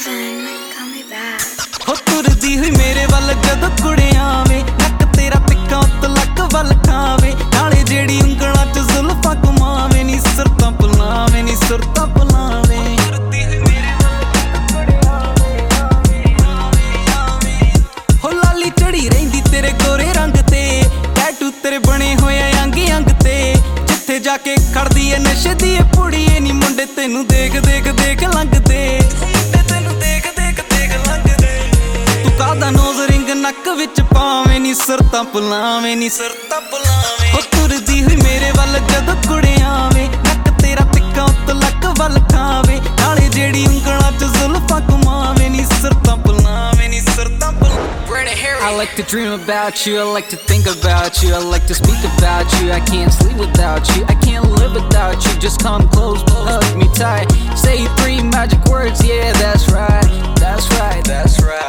Kevin, call me back. ਹੋ ਤੁਰਦੀ ਹੋਈ ਮੇਰੇ ਵੱਲ ਜਦੋਂ ਕੁੜੀਆਂ ਵੇ ਨੱਕ ਤੇਰਾ ਤਿੱਖਾ ਉੱਤ ਲੱਕ ਵੱਲ ਖਾਵੇ ਨਾਲੇ ਜਿਹੜੀ ਉਂਗਲਾਂ 'ਚ ਜ਼ੁਲਫਾਂ ਘੁਮਾਵੇ ਨੀ ਸੁਰਤਾਂ ਪੁਲਾਵੇਂ ਨੀ ਸੁਰਤਾਂ ਪੁਲਾਵੇਂ ਤੁਰਦੀ ਹੋਈ ਮੇਰੇ ਵੱਲ ਕੁੜੀਆਂ ਵੇ ਹੋ ਲਾਲੀ ਚੜੀ ਰਹਿੰਦੀ ਤੇਰੇ ਗੋਰੇ ਰੰਗ ਤੇ ਟੈਟੂ ਤੇਰੇ ਬਣੇ ਹੋਏ ਅੰਗ ਅੰਗ ਤੇ ਜਿੱਥੇ ਜਾ ਕੇ ਖੜਦੀ ਏ ਨਸ਼ੇ ਦੀ ਏ ਪੁੜੀਏ ਨੀ ਮੁੰਡੇ ਤੈਨੂੰ ਦੇਖ ਦੇਖ ਦੇਖ ਲੰਘਦੇ ਕਾਦਾ ਨੋਜ਼ ਰਿੰਗ ਨੱਕ ਵਿੱਚ ਪਾਵੇਂ ਨੀ ਸੁਰਤਾਂ ਪੁਲਾਵੇਂ ਨੀ ਸੁਰਤਾਂ ਪੁਲਾਵੇਂ ਹੋ ਤੁਰਦੀ ਹੋਈ ਮੇਰੇ ਵੱਲ ਜਦੋਂ ਕੁੜੀਆਂ ਵੇ ਨੱਕ ਤੇਰਾ ਤਿੱਖਾ ਉੱਤ ਲੱਕ ਵੱਲ ਖਾਵੇ ਨਾਲੇ ਜਿਹੜੀ ਉਂਗਲਾਂ 'ਚ ਜ਼ੁਲਫਾਂ ਘੁਮਾਵੇ ਨੀ ਸੁਰਤਾਂ ਪੁਲਾਵੇਂ ਨੀ ਸੁਰਤਾਂ ਪੁਲਾਵੇਂ I like to dream about you, I like to think about you, I like to speak about you. I can't sleep without you, I can't live without you. Just come close, hug me tight, say 3 magic words, yeah, that's right, that's right, that's right.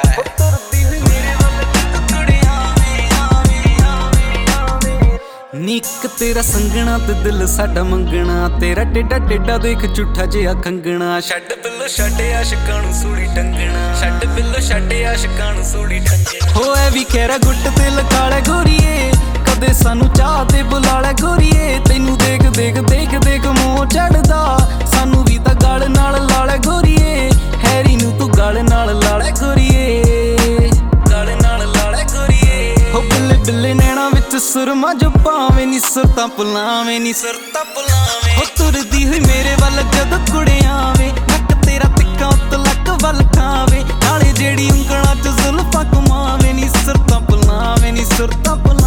ਨੀਕ ਤੇਰਾ ਸੰਗਣਾ ਤੇ ਦਿਲ ਸਾਡਾ ਮੰਗਣਾ ਤੇਰਾ ਟੇਡਾ ਟੇਡਾ ਦੇਖ ਝੂਠਾ ਜਿਹਾ ਖੰਗਣਾ ਛੱਡ ਬਿੱਲੋ ਛੱਡ ਆਸ਼ਕਾਂ ਨੂੰ ਸੂਲੀ ਟੰਗਣਾ ਛੱਡ ਬਿੱਲੋ ਛੱਡ ਆਸ਼ਕਾਂ ਨੂੰ ਸੂਲੀ ਟੰਗਣਾ ਹੋਏ ਵੀ ਖੈਰਾ ਗੁੱਟ ਤੇ ਲਕਾਲੇ ਗੋਰੀਏ ਕਦੇ ਸਾਨੂੰ ਚਾਹ ਤੇ ਬੁਲਾਲੇ ਗੋਰੀਏ ਤੈਨੂੰ ਦੇਖ ਦੇਖ ਦੇਖ ਦੇਖ ਮੋਹ ਚੜਦਾ ਸਾਨੂੰ ਵੀ ਤਾਂ ਗਲ ਨਾਲ ਲਾਲੇ ਗੋਰੀਏ ਹੈਰੀ ਨੂੰ ਤੂੰ ਗਲ ਨਾਲ ਲਾਲੇ ਗੋਰੀਏ ਗਲ ਨਾਲ ਲਾਲੇ ਗੋਰੀਏ ਹੋ ਬਿੱਲੇ ਬਿੱਲੇ ਨੈਣਾ ਵਿੱਚ ਸੁਰਮਾ ਜੋ ਪਾਵੇਂ ਨੀ ਸੁਰਤਾਂ ਪੁਲਾਵੇਂ ਨੀ ਸੁਰਤਾਂ ਪੁਲਾਵੇਂ ਹੋ ਤੁਰਦੀ ਹੋਈ ਮੇਰੇ ਵੱਲ ਜਦੋਂ ਕੁੜੀਆਂ ਵੇ ਨੱਕ ਤੇਰਾ ਤਿੱਖਾ ਉੱਤ ਲੱਕ ਵੱਲ ਖਾਵੇ ਨਾਲੇ ਜਿਹੜੀ ਉਂਗਲਾਂ 'ਚ ਜ਼ੁਲਫਾਂ ਘੁਮਾਵੇ ਨੀ ਸੁਰਤਾਂ ਪੁਲਾਵੇਂ ਨੀ ਸੁਰਤਾਂ ਪੁਲਾਵੇਂ